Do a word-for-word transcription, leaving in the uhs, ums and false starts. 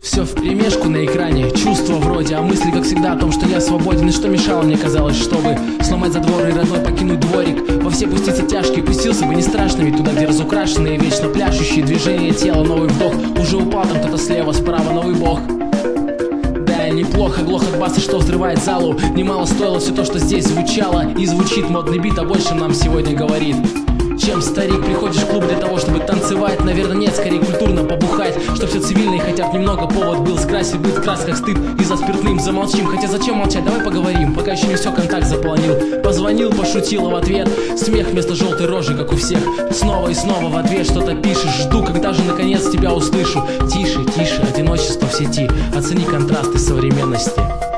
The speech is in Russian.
Все вперемешку на экране, чувства вроде, а мысли, как всегда, о том, что я свободен. И что мешало мне, казалось, чтобы сломать задвор и родной покинуть дворик. Во все пуститься тяжкие, пустился бы не страшно, ведь туда, где разукрашенные, вечно пляшущие движения тела, новый вдох. Уже упал там кто-то слева, справа, новый бог. Да, неплохо, глох от баса, что взрывает залу. Немало стоило все то, что здесь звучало. И звучит модный бит, а больше нам сегодня говорит. Чем старик, приходишь в клуб для того, чтобы танцевать? Наверное, нет, скорее культурно побухать, чтоб все цивильно и хотя бы немного повод был скрасить быть в красках стыд и за спиртным замолчим. Хотя зачем молчать, давай поговорим, пока еще не все контакт заполонил. Позвонил, пошутил, а в ответ смех вместо желтой рожи, как у всех. Снова и снова в ответ что-то пишешь. Жду, когда же наконец тебя услышу. Тише, тише, одиночество в сети. Оцени контрасты современности.